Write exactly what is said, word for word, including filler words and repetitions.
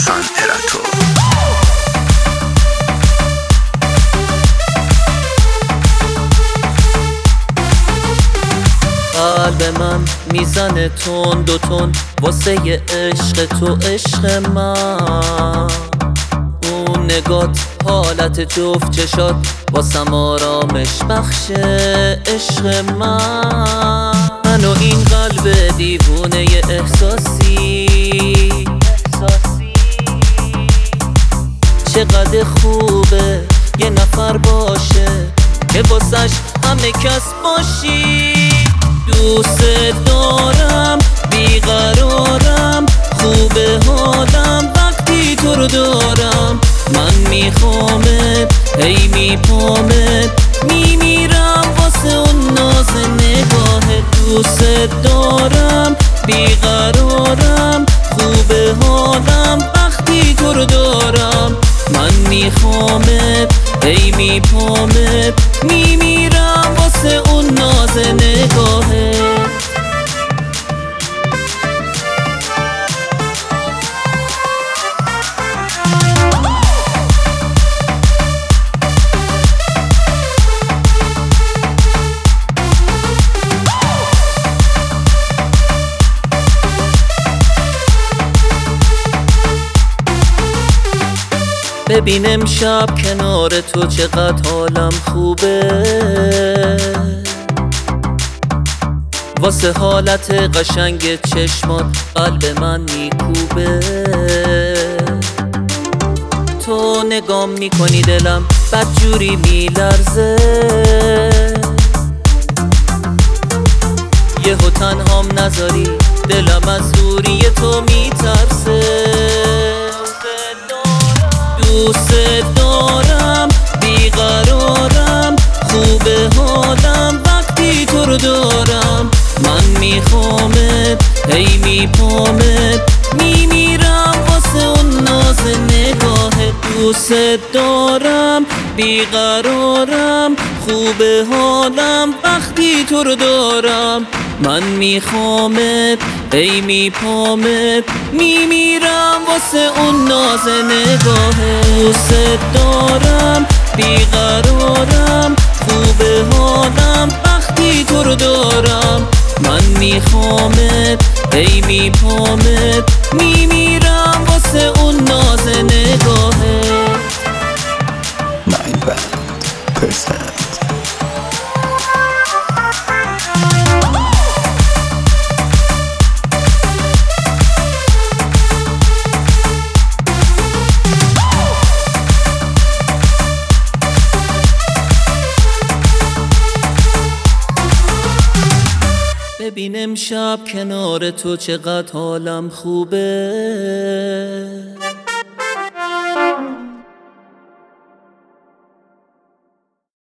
احسان اراتو. قلب من میزنه تون دو تون واسه عشق تو عشق من. اون نگات حالت جفت چشات واسم آرامش بخش عشق من. من و این قلب دیوونه احساسی چقدر خوبه یه نفر باشه که واسش همه کس باشی. دوست دارم بیقرارم خوبه حالم وقتی تو رو دارم. من میخوامت هی میپامت میمیرم واسه اون ناز نگاهت. دوست دارم بیقرارم خوبه حالم وقتی تو رو دارم. من میخوامت هی میپامت میمیرم واسه اون ناز نگاهت. ببین امشب کنار تو چقدر حالم خوبه. واسه حالت قشنگ چشمات قلب من میکوبه. تو نگام میکنی دلم بدجوری میلرزه. یهو تنهام نذاری دلم از دوری تو میترسه. دوست دارم بیقرارم خوبه حالم وقتی تو رو دارم. من میخوامت هی میپامت میمیرم واسه اون ناز نگاهت. دوست دارم بیقرارم خوبه حالم وقتی تو رو دارم. من میخوامت هی میپامت میمیرم واسه اون ناز نگاهت. دوست دارم بیقرارم خوبه حالم وقتی تو رو دارم. من میخوامت هی میپامت میمیرم واسه اون ناز نگاهت. ناین بند پرسنت. ببین امشب کنار تو چقدر حالم خوبه.